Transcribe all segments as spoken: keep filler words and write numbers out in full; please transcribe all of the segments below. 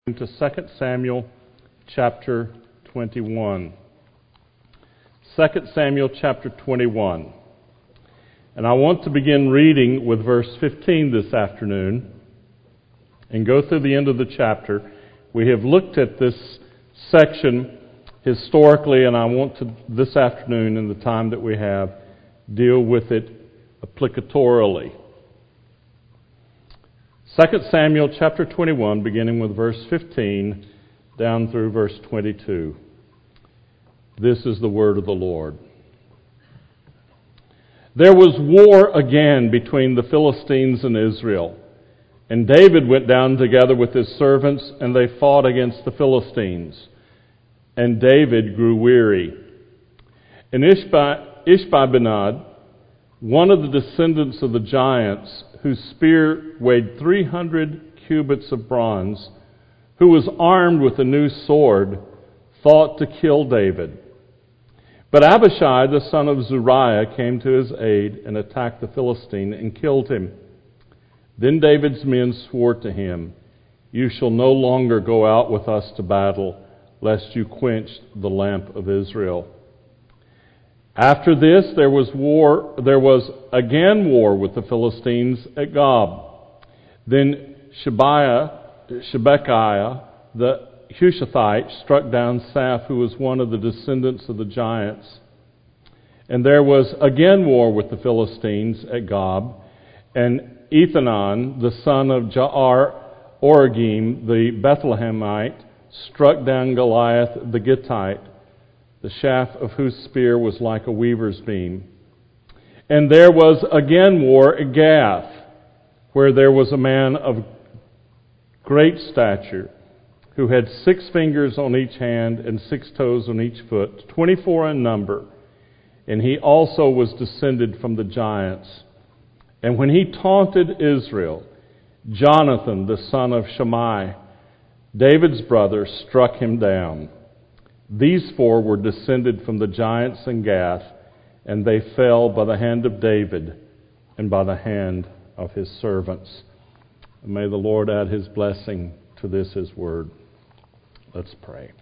To Second Samuel chapter twenty-one. Second Samuel chapter twenty-one. And I want to begin reading with verse fifteen this afternoon and go through the end of the chapter. We have looked at this section historically, and I want to, this afternoon, in the time that we have, deal with it applicatorily. Second Samuel chapter twenty-one, beginning with verse fifteen, down through verse twenty-two. This is the word of the Lord. There was war again between the Philistines and Israel, and David went down together with his servants, and they fought against the Philistines. And David grew weary. And Ishbi- Ishbi-Benob, one of the descendants of the giants, whose spear weighed three hundred cubits of bronze, who was armed with a new sword, thought to kill David. But Abishai, the son of Zeruiah, came to his aid and attacked the Philistine and killed him. Then David's men swore to him, "You shall no longer go out with us to battle, lest you quench the lamp of Israel." After this, there was war. There was again war with the Philistines at Gob. Then Shebiah, Shebekiah, the Hushathite, struck down Saph, who was one of the descendants of the giants. And there was again war with the Philistines at Gob. And Ethanan, the son of Jaar Oragim, the Bethlehemite, struck down Goliath the Gittite, the shaft of whose spear was like a weaver's beam. And there was again war at Gath, where there was a man of great stature, who had six fingers on each hand and six toes on each foot, twenty-four in number. And he also was descended from the giants. And when he taunted Israel, Jonathan, the son of Shimei, David's brother, struck him down. These four were descended from the giants in Gath, and they fell by the hand of David and by the hand of his servants. And may the Lord add his blessing to this, his word. Let's pray.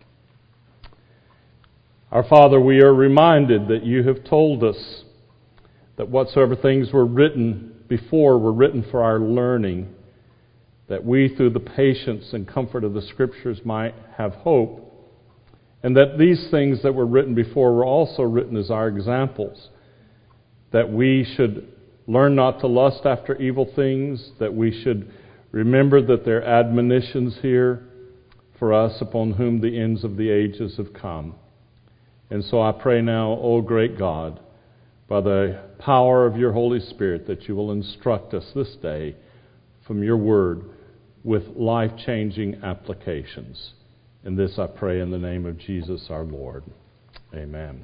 Our Father, we are reminded that you have told us that whatsoever things were written before were written for our learning, that we, through the patience and comfort of the Scriptures, might have hope, and that these things that were written before were also written as our examples, that we should learn not to lust after evil things, that we should remember that there are admonitions here for us upon whom the ends of the ages have come. And so I pray now, O great God, by the power of your Holy Spirit, that you will instruct us this day from your word with life-changing applications. And this I pray in the name of Jesus our Lord. Amen.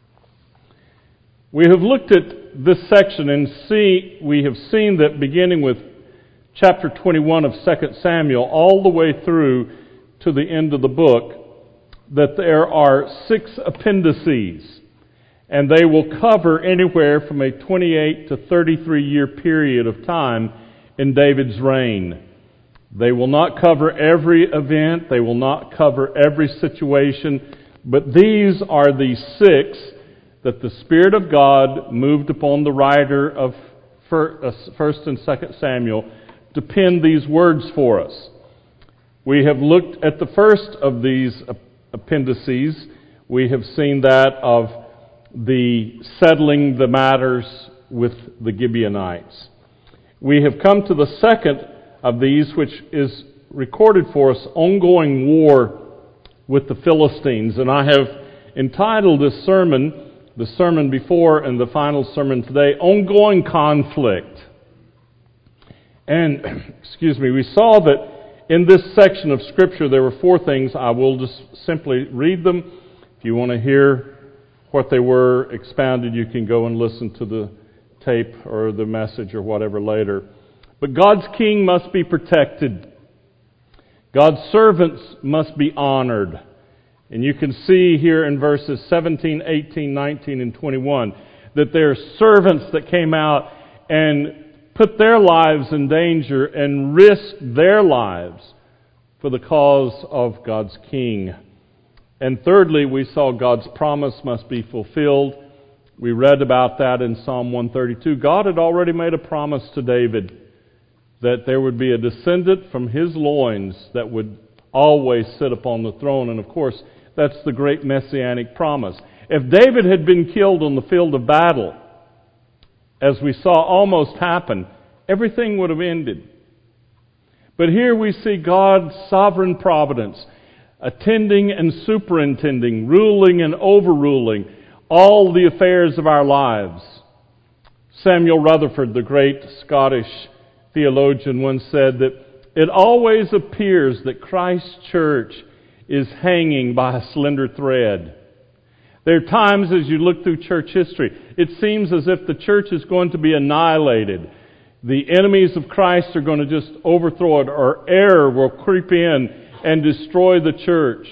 We have looked at this section and see we have seen that beginning with chapter twenty-one of Second Samuel all the way through to the end of the book, that there are six appendices, and they will cover anywhere from a twenty-eight to thirty-three year period of time in David's reign. They will not cover every event. They will not cover every situation. But these are the six that the Spirit of God moved upon the writer of First and Second Samuel to pen these words for us. We have looked at the first of these appendices. We have seen that of the settling the matters with the Gibeonites. We have come to the second of these, which is recorded for us, ongoing war with the Philistines. And I have entitled this sermon, the sermon before and the final sermon today, Ongoing Conflict. And, excuse me, we saw that in this section of Scripture there were four things. I will just simply read them. If you want to hear what they were expounded, you can go and listen to the tape or the message or whatever later. But God's king must be protected. God's servants must be honored. And you can see here in verses seventeen, eighteen, nineteen, and twenty-one that there are servants that came out and put their lives in danger and risked their lives for the cause of God's King. And thirdly, we saw God's promise must be fulfilled. We read about that in Psalm one thirty-two. God had already made a promise to David that there would be a descendant from his loins that would always sit upon the throne. And of course, that's the great messianic promise. If David had been killed on the field of battle, as we saw almost happen, everything would have ended. But here we see God's sovereign providence, attending and superintending, ruling and overruling all the affairs of our lives. Samuel Rutherford, the great Scottish theologian, once said that it always appears that Christ's church is hanging by a slender thread. There are times as you look through church history, it seems as if the church is going to be annihilated. The enemies of Christ are going to just overthrow it, or error will creep in and destroy the church.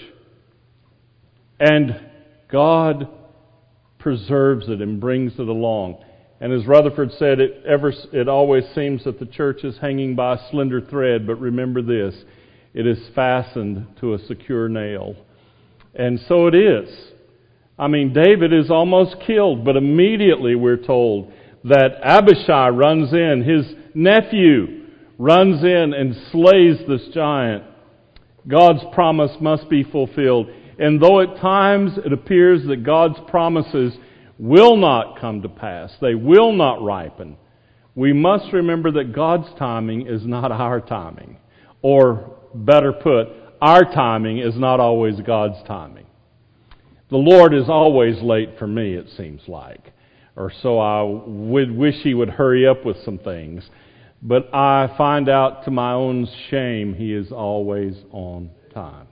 And God preserves it and brings it along. And as Rutherford said, it ever it always seems that the church is hanging by a slender thread, but remember this, it is fastened to a secure nail. And so it is. I mean, David is almost killed, but immediately we're told that Abishai runs in, his nephew runs in and slays this giant. God's promise must be fulfilled. And though at times it appears that God's promises will not come to pass, they will not ripen, we must remember that God's timing is not our timing. Or better put, our timing is not always God's timing. The Lord is always late for me, it seems like. Or so I would wish He would hurry up with some things. But I find out to my own shame, He is always on time.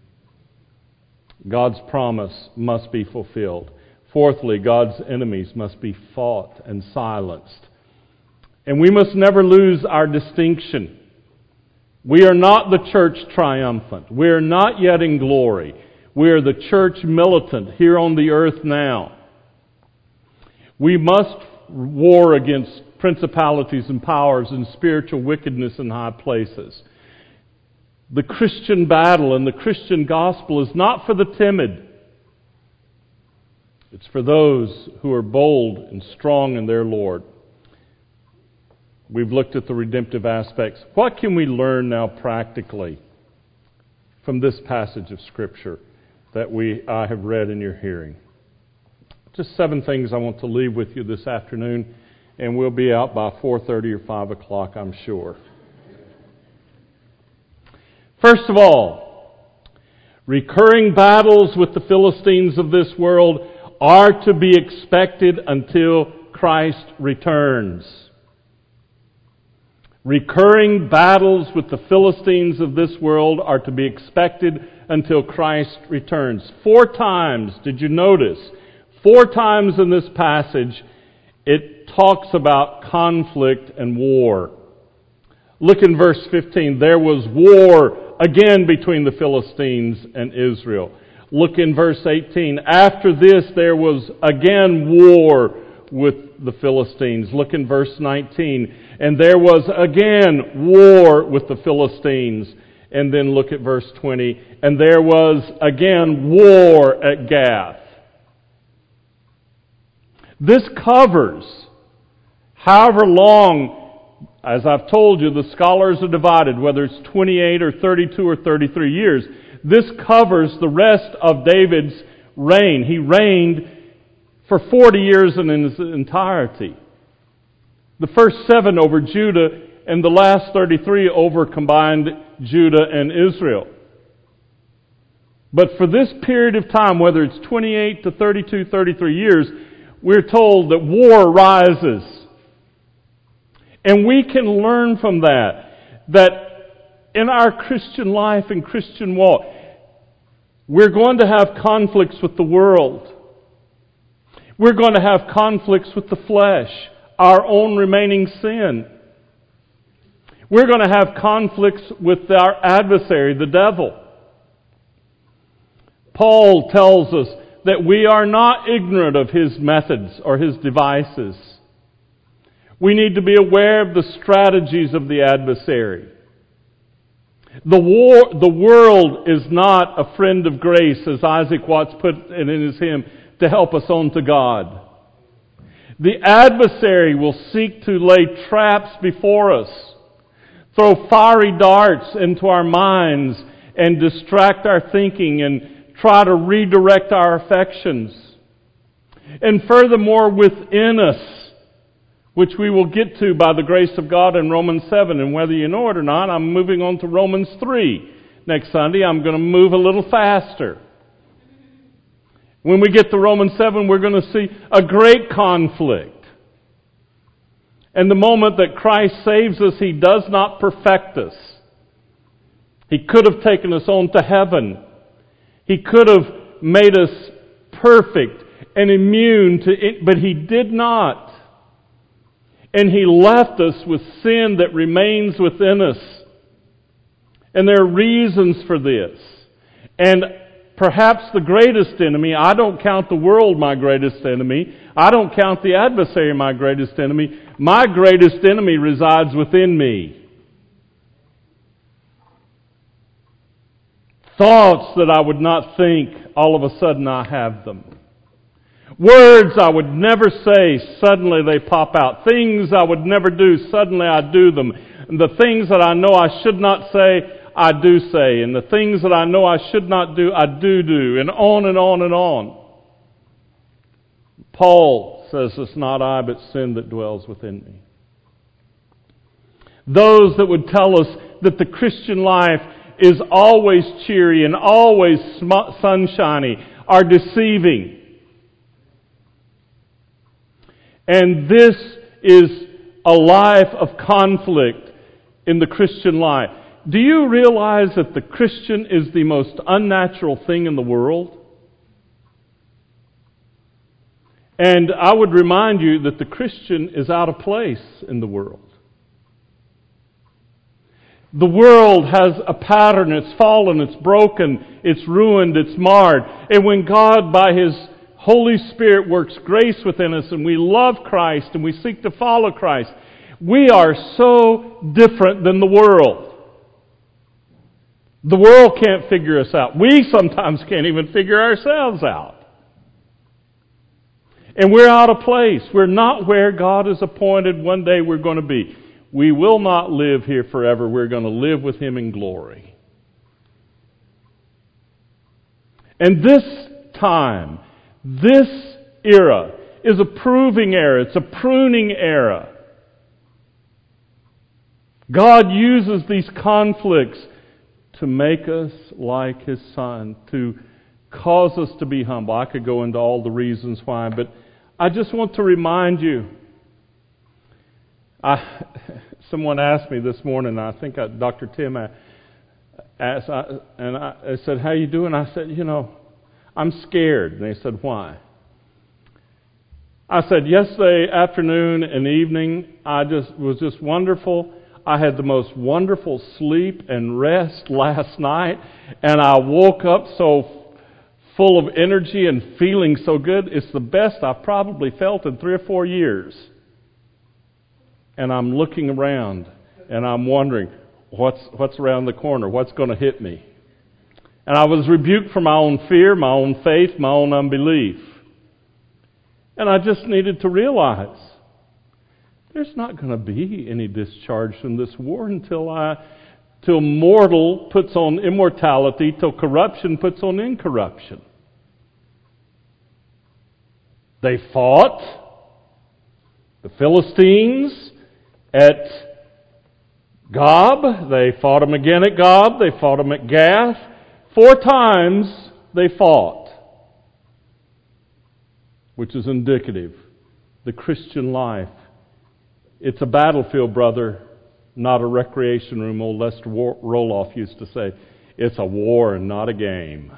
God's promise must be fulfilled. Fourthly, God's enemies must be fought and silenced. And we must never lose our distinction. We are not the church triumphant. We are not yet in glory. We are the church militant here on the earth now. We must war against principalities and powers and spiritual wickedness in high places. The Christian battle and the Christian gospel is not for the timid. It's for those who are bold and strong in their Lord. We've looked at the redemptive aspects. What can we learn now practically from this passage of Scripture that we I have read in your hearing? Just seven things I want to leave with you this afternoon, and we'll be out by four thirty or five o'clock, I'm sure. First of all, recurring battles with the Philistines of this world are to be expected until Christ returns. Recurring battles with the Philistines of this world are to be expected until Christ returns. Four times, did you notice? Four times in this passage, it talks about conflict and war. Look in verse fifteen. There was war again between the Philistines and Israel. Look in verse eighteen. After this, there was again war with the Philistines. Look in verse nineteen. And there was again war with the Philistines. And then look at verse twenty. And there was again war at Gath. This covers however long, as I've told you, the scholars are divided, whether it's twenty-eight or thirty-two or thirty-three years. This covers the rest of David's reign. He reigned for forty years in its entirety. The first seven over Judah and the last thirty-three over combined Judah and Israel. But for this period of time, whether it's twenty-eight to thirty-two, thirty-three years, we're told that war rises. And we can learn from that, that in our Christian life and Christian walk, we're going to have conflicts with the world. We're going to have conflicts with the flesh, our own remaining sin. We're going to have conflicts with our adversary, the devil. Paul tells us that we are not ignorant of his methods or his devices. We need to be aware of the strategies of the adversary. The war, the world is not a friend of grace, as Isaac Watts put it in his hymn, to help us on to God. The adversary will seek to lay traps before us, throw fiery darts into our minds, and distract our thinking and try to redirect our affections. And furthermore, within us, which we will get to by the grace of God in Romans seven. And whether you know it or not, I'm moving on to Romans three. Next Sunday, I'm going to move a little faster. When we get to Romans seven, we're going to see a great conflict. And the moment that Christ saves us, He does not perfect us. He could have taken us on to heaven. He could have made us perfect and immune to it, but He did not. And He left us with sin that remains within us. And there are reasons for this. And perhaps the greatest enemy, I don't count the world my greatest enemy. I don't count the adversary my greatest enemy. My greatest enemy resides within me. Thoughts that I would not think, all of a sudden I have them. Words I would never say, suddenly they pop out. Things I would never do, suddenly I do them. And the things that I know I should not say, I do say. And the things that I know I should not do, I do do. And on and on and on. Paul says, it's not I, but sin that dwells within me. Those that would tell us that the Christian life is always cheery and always sunshiny are deceiving. And this is a life of conflict in the Christian life. Do you realize that the Christian is the most unnatural thing in the world? And I would remind you that the Christian is out of place in the world. The world has a pattern. It's fallen, it's broken, it's ruined, it's marred. And when God, by His Holy Spirit, works grace within us and we love Christ and we seek to follow Christ, we are so different than the world. The world can't figure us out. We sometimes can't even figure ourselves out. And we're out of place. We're not where God has appointed one day we're going to be. We will not live here forever. We're going to live with Him in glory. And this time, this era is a proving era. It's a pruning era. God uses these conflicts to make us like His Son, to cause us to be humble. I could go into all the reasons why, but I just want to remind you. I, someone asked me this morning, I think I, Doctor Tim asked, I, and I, I said, how you doing? I said, you know, I'm scared. And they said, why? I said, yesterday afternoon and evening, I just was just wonderful. I had the most wonderful sleep and rest last night, and I woke up so full of energy and feeling so good. It's the best I've probably felt in three or four years. And I'm looking around, and I'm wondering, what's what's around the corner? What's going to hit me? And I was rebuked for my own fear, my own faith, my own unbelief. And I just needed to realize there's not going to be any discharge from this war until I, till mortal puts on immortality, till corruption puts on incorruption. They fought the Philistines at Gob. They fought them again at Gob. They fought them at Gath. Four times they fought, which is indicative. The Christian life. It's a battlefield, brother, not a recreation room. Old Lester Roloff used to say, it's a war and not a game.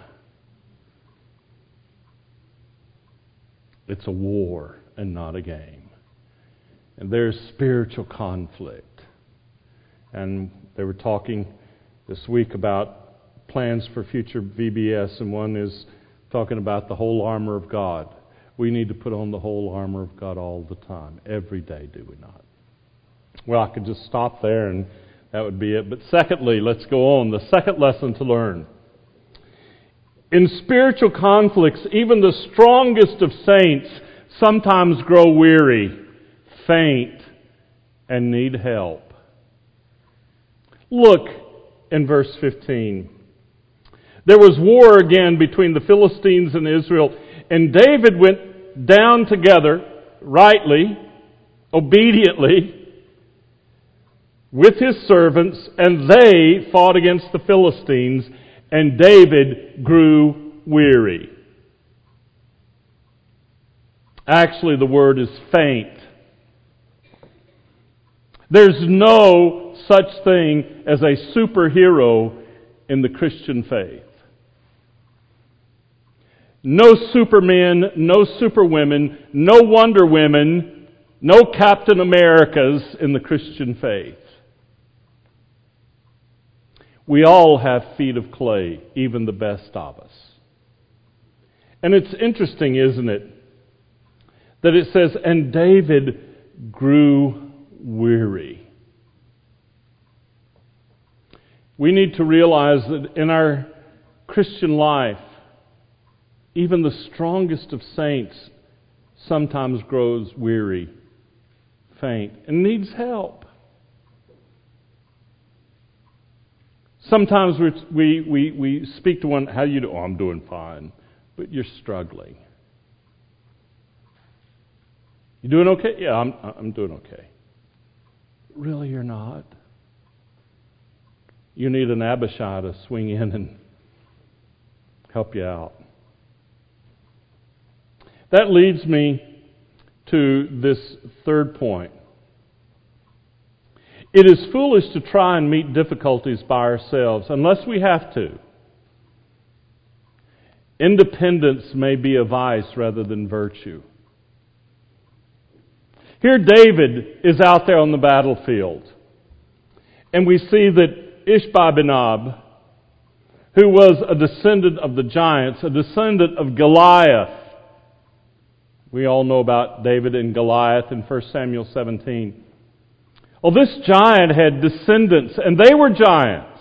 It's a war and not a game. And there's spiritual conflict. And they were talking this week about plans for future V B S, and one is talking about the whole armor of God. We need to put on the whole armor of God all the time, every day, do we not? Well, I could just stop there and That would be it. But secondly, let's go on. The second lesson to learn. In spiritual conflicts, even the strongest of saints sometimes grow weary, faint, and need help. Look in verse fifteen. There was war again between the Philistines and Israel, and David went down together, rightly, obediently, with his servants, and they fought against the Philistines, and David grew weary. Actually, the word is faint. There's no such thing as a superhero in the Christian faith. No supermen, no superwomen, no Wonder Women, no Captain Americas in the Christian faith. We all have feet of clay, even the best of us. And it's interesting, isn't it, that it says, and David grew weary. We need to realize that in our Christian life, even the strongest of saints sometimes grows weary, faint, and needs help. Sometimes we, we, we speak to one, how you do? Oh, I'm doing fine. But you're struggling. You doing okay? Yeah, I'm, I'm doing okay. Really, you're not. You need an Abishai to swing in and help you out. That leads me to this third point. It is foolish to try and meet difficulties by ourselves unless we have to. Independence may be a vice rather than virtue. Here David is out there on the battlefield. And we see that Ishbi-benob, who was a descendant of the giants, a descendant of Goliath. We all know about David and Goliath in First Samuel seventeen. Well, this giant had descendants, and they were giants.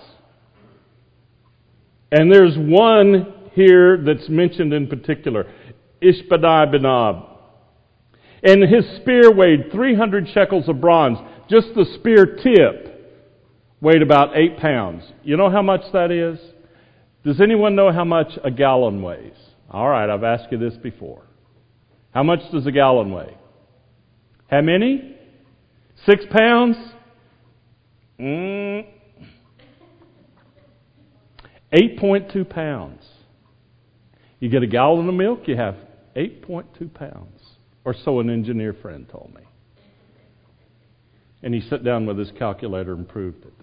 And there's one here that's mentioned in particular, Ishbi-benob. And his spear weighed three hundred shekels of bronze. Just the spear tip weighed about eight pounds. You know how much that is? Does anyone know how much a gallon weighs? All right, I've asked you this before. How much does a gallon weigh? How many? Six pounds? Mm. eight point two pounds. You get a gallon of milk, you have eight point two pounds. Or so an engineer friend told me. And he sat down with his calculator and proved it.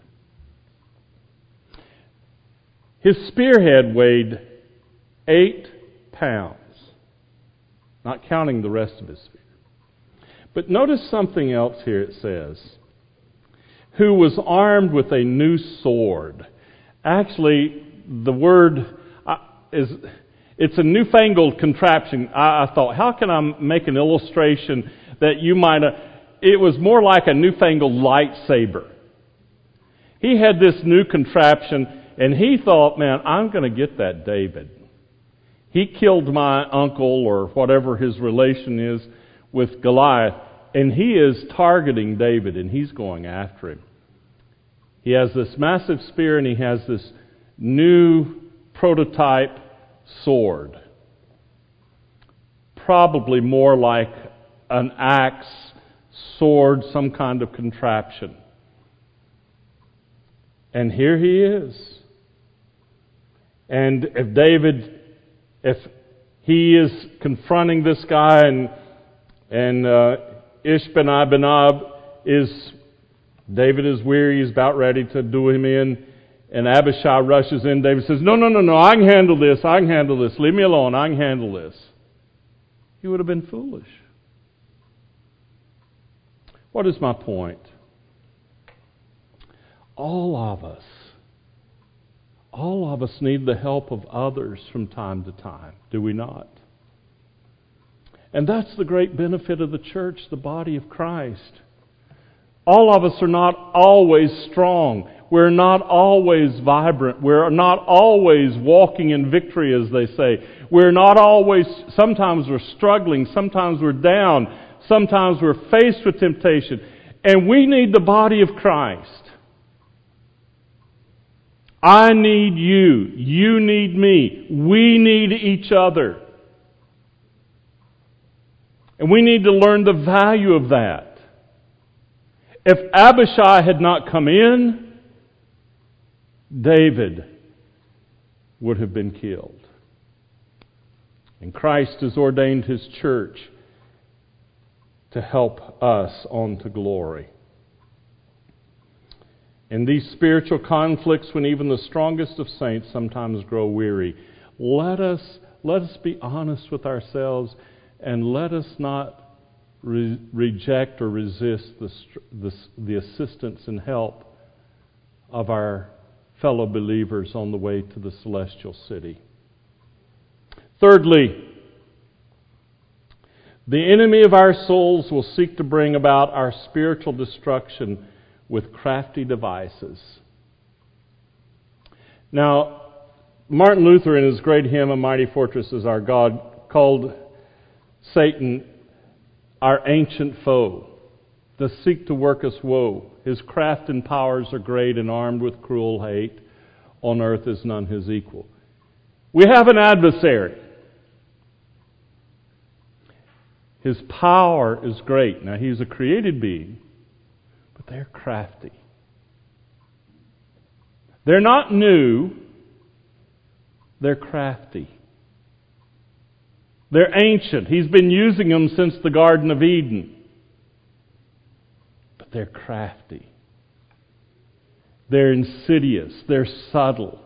His spearhead weighed eight pounds. Not counting the rest of his spear. But notice something else here it says. Who was armed with a new sword. Actually, the word uh, is... It's a newfangled contraption. I, I thought, how can I make an illustration that you might... Uh, it was more like a newfangled lightsaber. He had this new contraption, and he thought, man, I'm going to get that David. He killed my uncle, or whatever his relation is, with Goliath, and he is targeting David, and he's going after him. He has this massive spear, and he has this new prototype sword. Probably more like an axe, sword, some kind of contraption. And here he is. And if David, if he is confronting this guy, and and uh, Ishbi-benob is, David is weary, he's about ready to do him in, and Abishai rushes in. David says, no, no, no, no, I can handle this, I can handle this, leave me alone, I can handle this. He would have been foolish. What is my point? All of us, all of us need the help of others from time to time, do we not? And that's the great benefit of the church, the body of Christ. All of us are not always strong. We're not always vibrant. We're not always walking in victory, as they say. We're not always, sometimes we're struggling, sometimes we're down, sometimes we're faced with temptation. And we need the body of Christ. I need you. You need me. We need each other. And we need to learn the value of that. If Abishai had not come in, David would have been killed. And Christ has ordained His church to help us on to glory. In these spiritual conflicts, when even the strongest of saints sometimes grow weary, let us, let us be honest with ourselves, and let us not re- reject or resist the, the, the assistance and help of our fellow believers on the way to the celestial city. Thirdly, the enemy of our souls will seek to bring about our spiritual destruction with crafty devices. Now, Martin Luther, in his great hymn, A Mighty Fortress is Our God, called Satan our ancient foe, doth seek to work us woe. His craft and powers are great, and armed with cruel hate, on earth is none his equal. We have an adversary. His power is great. Now, he's a created being, but they're crafty. They're not new, they're crafty. They're ancient. He's been using them since the Garden of Eden. But they're crafty. They're insidious. They're subtle.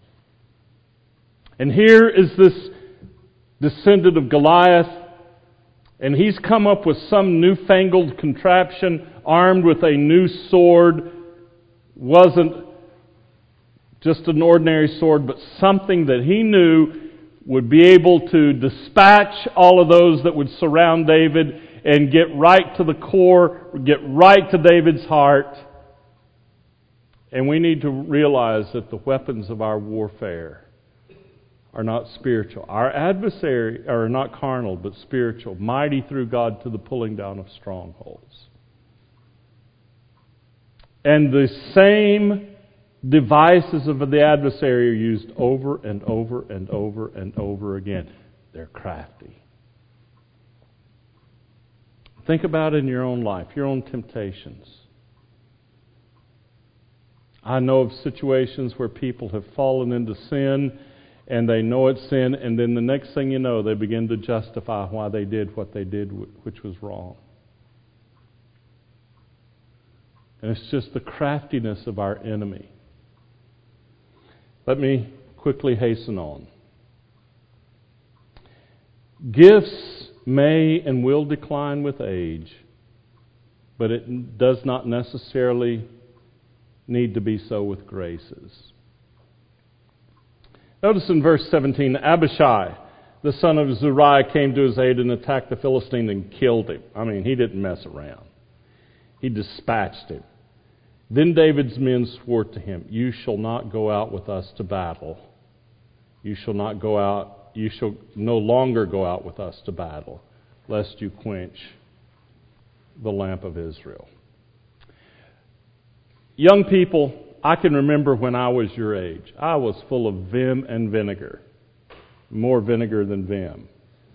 And here is this descendant of Goliath, and he's come up with some newfangled contraption, armed with a new sword. Wasn't just an ordinary sword, but something that he knew would be able to dispatch all of those that would surround David and get right to the core, get right to David's heart. And we need to realize that the weapons of our warfare are not spiritual. Our adversary are not carnal, but spiritual, mighty through God to the pulling down of strongholds. And the same devices of the adversary are used over and over and over and over again. They're crafty. Think about it in your own life, your own temptations. I know of situations where people have fallen into sin, and they know it's sin, and then the next thing you know, they begin to justify why they did what they did, which was wrong. And it's just the craftiness of our enemy. Let me quickly hasten on. Gifts may and will decline with age, but it does not necessarily need to be so with graces. Notice in verse seventeen, Abishai, the son of Zeruiah, came to his aid and attacked the Philistine and killed him. I mean, he didn't mess around. He dispatched him. Then David's men swore to him, "You shall not go out with us to battle. You shall not go out, you shall no longer go out with us to battle, lest you quench the lamp of Israel." Young people, I can remember when I was your age. I was full of vim and vinegar. More vinegar than vim.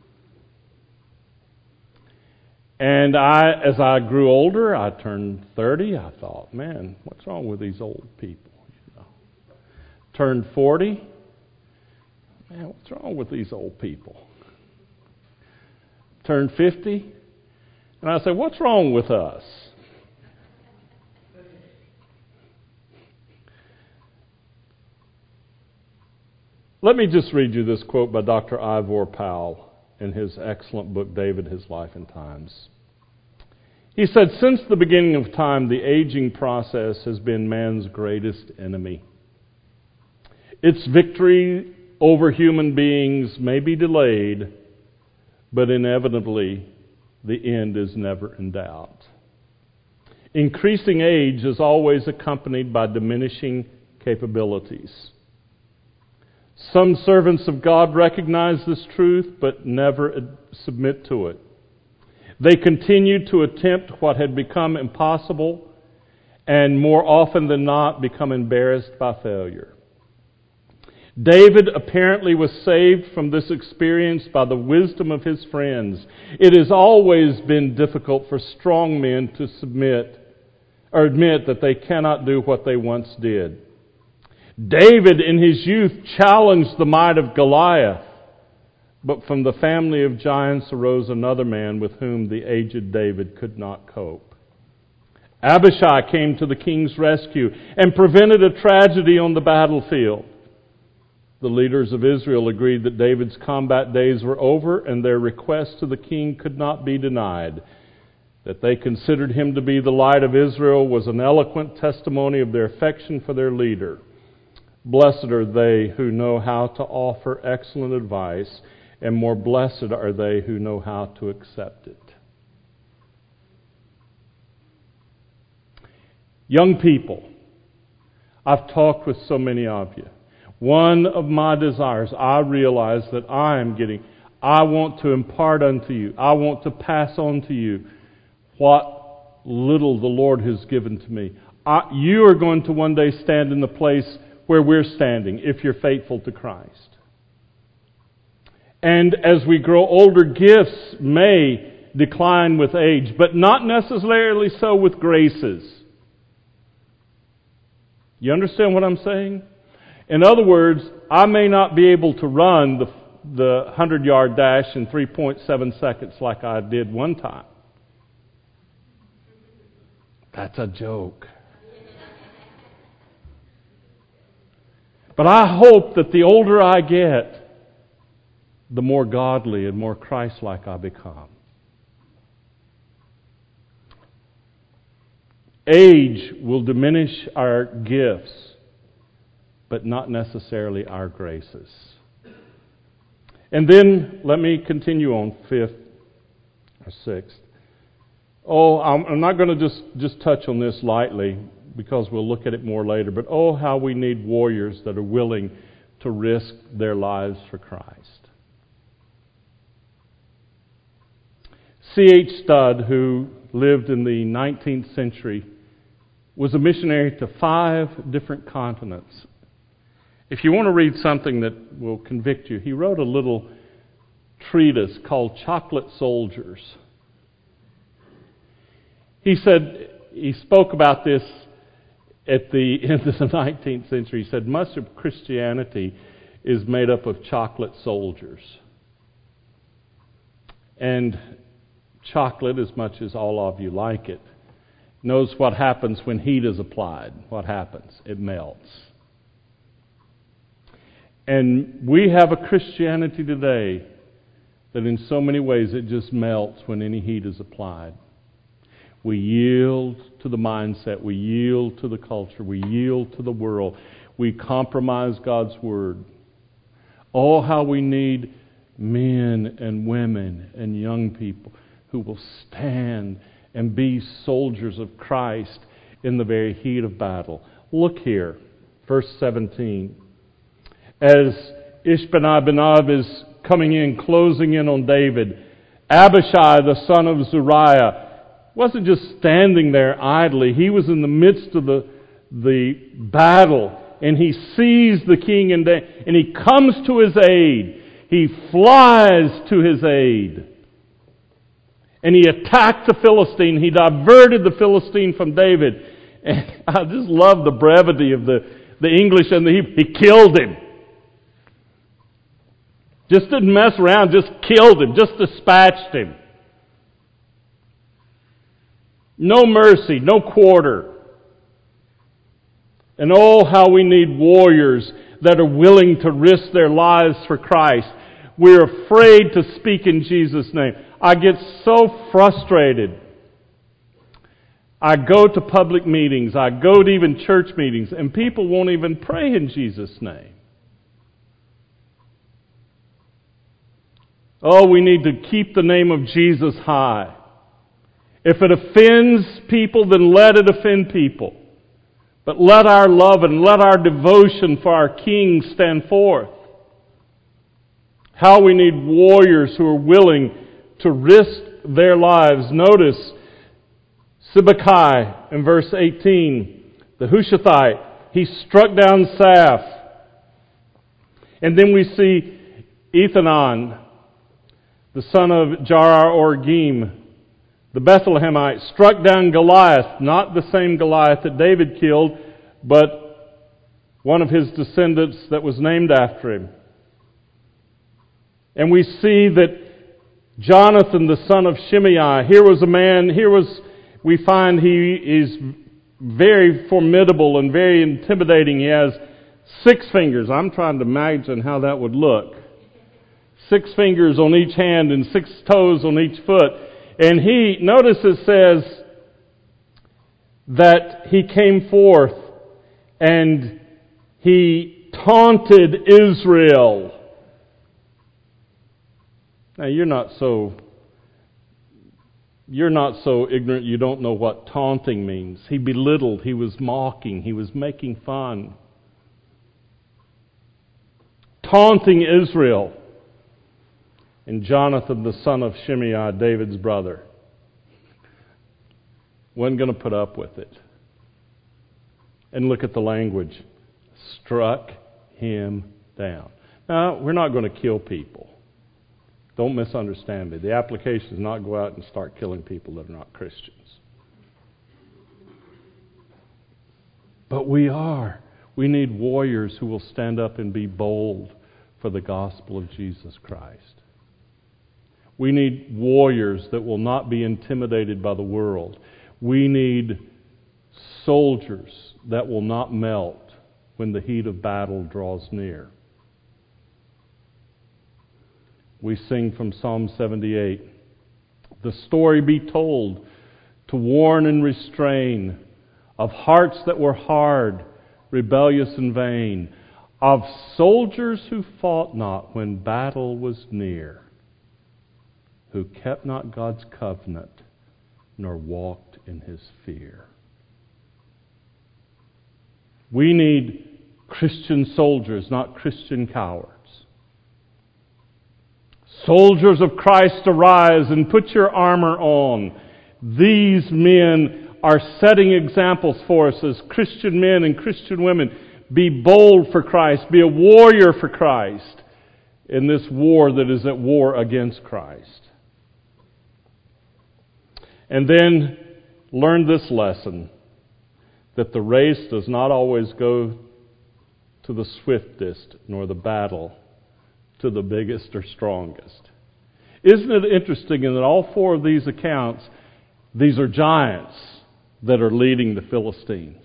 And I, as I grew older, I turned thirty, I thought, man, what's wrong with these old people? You know. Turned forty, man, what's wrong with these old people? Turned fifty, and I said, what's wrong with us? Let me just read you this quote by Doctor Ivor Powell in his excellent book, David, His Life and Times. He said, "Since the beginning of time, the aging process has been man's greatest enemy. Its victory over human beings may be delayed, but inevitably the end is never in doubt. Increasing age is always accompanied by diminishing capabilities. Some servants of God recognize this truth, but never submit to it. They continue to attempt what had become impossible, and more often than not become embarrassed by failure. David apparently was saved from this experience by the wisdom of his friends. It has always been difficult for strong men to submit or admit that they cannot do what they once did. David in his youth challenged the might of Goliath, but from the family of giants arose another man with whom the aged David could not cope. Abishai came to the king's rescue and prevented a tragedy on the battlefield. The leaders of Israel agreed that David's combat days were over, and their request to the king could not be denied. That they considered him to be the light of Israel was an eloquent testimony of their affection for their leader. Blessed are they who know how to offer excellent advice, and more blessed are they who know how to accept it. Young people, I've talked with so many of you. One of my desires, I realize that I am getting, I want to impart unto you, I want to pass on to you what little the Lord has given to me. I, you are going to one day stand in the place where we're standing if you're faithful to Christ. And as we grow older, gifts may decline with age, but not necessarily so with graces. You understand what I'm saying? In other words, I may not be able to run the the hundred-yard dash in three point seven seconds like I did one time. That's a joke. But I hope that the older I get, the more godly and more Christ-like I become. Age will diminish our gifts, but not necessarily our graces. And then, let me continue on fifth or sixth. Oh, I'm, I'm not going to just, just touch on this lightly, because we'll look at it more later, but oh, how we need warriors that are willing to risk their lives for Christ. C H Studd, who lived in the nineteenth century, was a missionary to five different continents. If you want to read something that will convict you, he wrote a little treatise called Chocolate Soldiers. He said, he spoke about this at the end of the nineteenth century. He said, much of Christianity is made up of chocolate soldiers. And chocolate, as much as all of you like it, knows what happens when heat is applied. What happens? It melts. And we have a Christianity today that in so many ways it just melts when any heat is applied. We yield to the mindset. We yield to the culture. We yield to the world. We compromise God's Word. Oh, how we need men and women and young people who will stand and be soldiers of Christ in the very heat of battle. Look here, verse seventeen. As Ishbi-benob is coming in, closing in on David, Abishai, the son of Zeruiah, wasn't just standing there idly. He was in the midst of the, the battle, and he sees the king, and, and he comes to his aid. He flies to his aid. And he attacked the Philistine. He diverted the Philistine from David. And I just love the brevity of the, the English and the Hebrew. He killed him. Just didn't mess around, just killed him, just dispatched him. No mercy, no quarter. And oh, how we need warriors that are willing to risk their lives for Christ. We're afraid to speak in Jesus' name. I get so frustrated. I go to public meetings, I go to even church meetings, and people won't even pray in Jesus' name. Oh, we need to keep the name of Jesus high. If it offends people, then let it offend people. But let our love and let our devotion for our King stand forth. How we need warriors who are willing to risk their lives. Notice Sibbecai in verse eighteen, the Hushathite, he struck down Saph. And then we see Ethanon, the son of Jarar-Orgim, the Bethlehemite, struck down Goliath, not the same Goliath that David killed, but one of his descendants that was named after him. And we see that Jonathan, the son of Shimei, here was a man, here was, we find he is very formidable and very intimidating. He has six fingers. I'm trying to imagine how that would look. Six fingers on each hand and six toes on each foot. And he, notice it says that he came forth and he taunted Israel. Now you're not so you're not so ignorant you don't know what taunting means. He belittled, he was mocking, he was making fun. Taunting Israel. And Jonathan, the son of Shimei, David's brother, wasn't going to put up with it. And look at the language. Struck him down. Now, we're not going to kill people. Don't misunderstand me. The application is not go out and start killing people that are not Christians. But we are. We need warriors who will stand up and be bold for the gospel of Jesus Christ. We need warriors that will not be intimidated by the world. We need soldiers that will not melt when the heat of battle draws near. We sing from Psalm seventy-eight, the story be told to warn and restrain of hearts that were hard, rebellious and vain, of soldiers who fought not when battle was near, who kept not God's covenant, nor walked in His fear. We need Christian soldiers, not Christian cowards. Soldiers of Christ, arise and put your armor on. These men are setting examples for us as Christian men and Christian women. Be bold for Christ. Be a warrior for Christ in this war that is at war against Christ. And then learn this lesson, that the race does not always go to the swiftest, nor the battle to the biggest or strongest. Isn't it interesting in that all four of these accounts, these are giants that are leading the Philistines?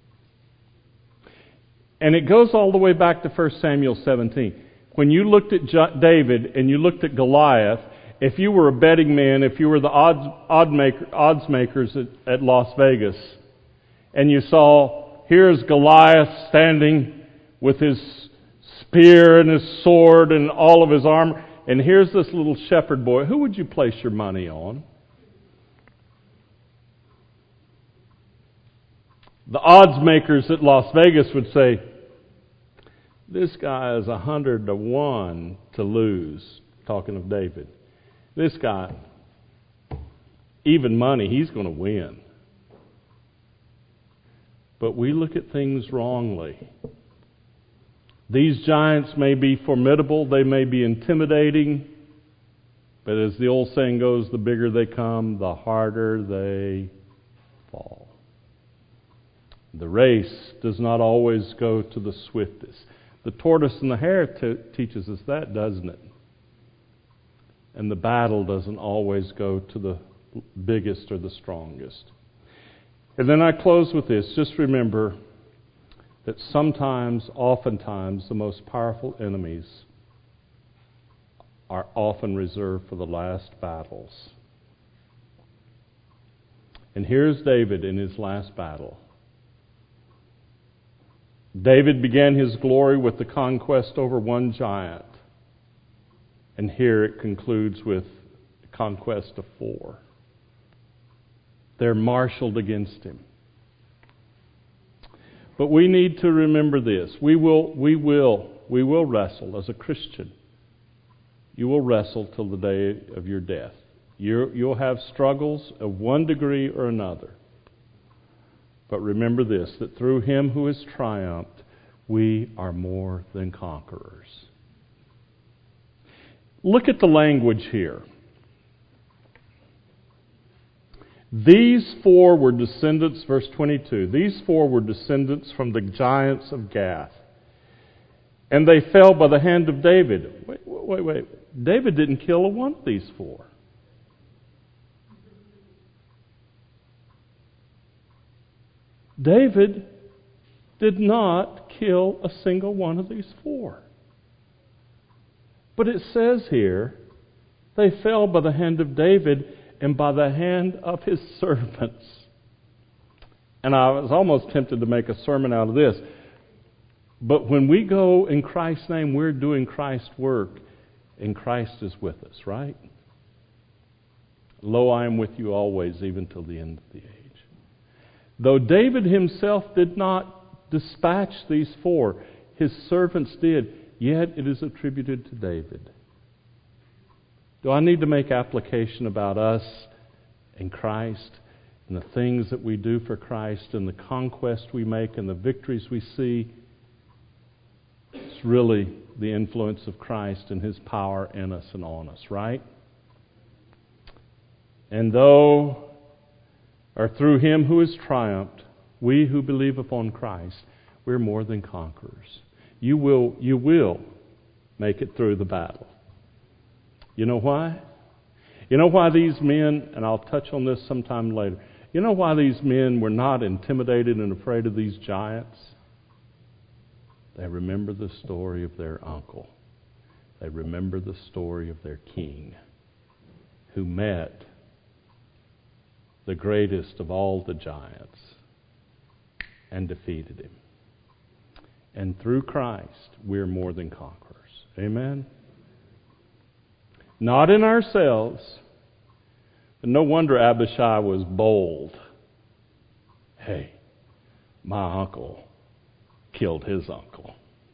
And it goes all the way back to First Samuel seventeen. When you looked at David and you looked at Goliath, if you were a betting man, if you were the odds, odd maker, odds makers at, at Las Vegas, and you saw, here's Goliath standing with his spear and his sword and all of his armor, and here's this little shepherd boy, who would you place your money on? The odds makers at Las Vegas would say, this guy is a hundred to one to lose, talking of David. This guy, even money, he's going to win. But we look at things wrongly. These giants may be formidable, they may be intimidating, but as the old saying goes, the bigger they come, the harder they fall. The race does not always go to the swiftest. The tortoise and the hare t- teaches us that, doesn't it? And the battle doesn't always go to the biggest or the strongest. And then I close with this. Just remember that sometimes, oftentimes, the most powerful enemies are often reserved for the last battles. And here's David in his last battle. David began his glory with the conquest over one giant. And here it concludes with the conquest of four. They're marshaled against him. But we need to remember this. We will, we will, we will wrestle as a Christian. You will wrestle till the day of your death. You're, you'll have struggles of one degree or another. But remember this, that through him who has triumphed, we are more than conquerors. Look at the language here. These four were descendants, verse twenty-two, these four were descendants from the giants of Gath. And they fell by the hand of David. Wait, wait, wait. David didn't kill a one of these four. David did not kill a single one of these four. But it says here, they fell by the hand of David and by the hand of his servants. And I was almost tempted to make a sermon out of this. But when we go in Christ's name, we're doing Christ's work, and Christ is with us, right? Lo, I am with you always, even till the end of the age. Though David himself did not dispatch these four, his servants did, yet it is attributed to David. Do I need to make application about us and Christ and the things that we do for Christ and the conquest we make and the victories we see? It's really the influence of Christ and his power in us and on us, right? And though, or through him who has triumphed, we who believe upon Christ, we're more than conquerors. You will, you will make it through the battle. You know why? You know why these men, and I'll touch on this sometime later, you know why these men were not intimidated and afraid of these giants? They remember the story of their uncle. They remember the story of their king who met the greatest of all the giants and defeated him. And through Christ, we're more than conquerors. Amen? Not in ourselves. But no wonder Abishai was bold. Hey, my uncle killed his uncle.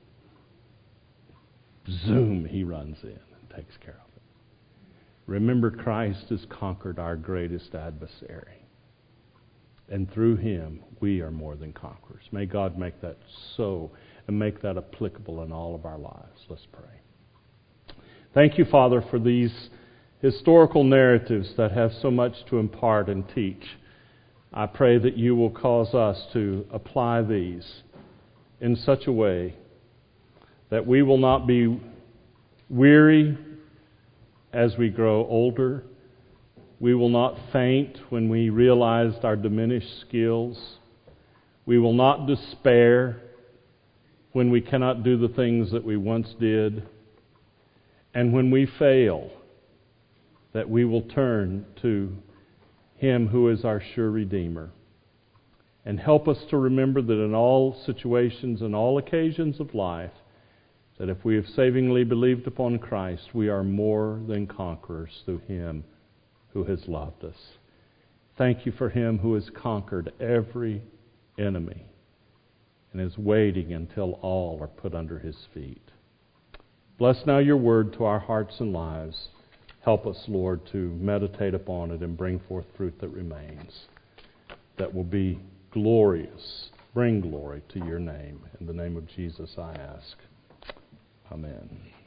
Zoom, he runs in and takes care of it. Remember, Christ has conquered our greatest adversary. And through him, we are more than conquerors. May God make that so and make that applicable in all of our lives. Let's pray. Thank you, Father, for these historical narratives that have so much to impart and teach. I pray that you will cause us to apply these in such a way that we will not be weary as we grow older. We will not faint when we realize our diminished skills. We will not despair when we cannot do the things that we once did. And when we fail, that we will turn to him who is our sure Redeemer. And help us to remember that in all situations and all occasions of life, that if we have savingly believed upon Christ, we are more than conquerors through him who has loved us. Thank you for him who has conquered every enemy and is waiting until all are put under his feet. Bless now your word to our hearts and lives. Help us, Lord, to meditate upon it and bring forth fruit that remains, that will be glorious, bring glory to your name. In the name of Jesus I ask. Amen.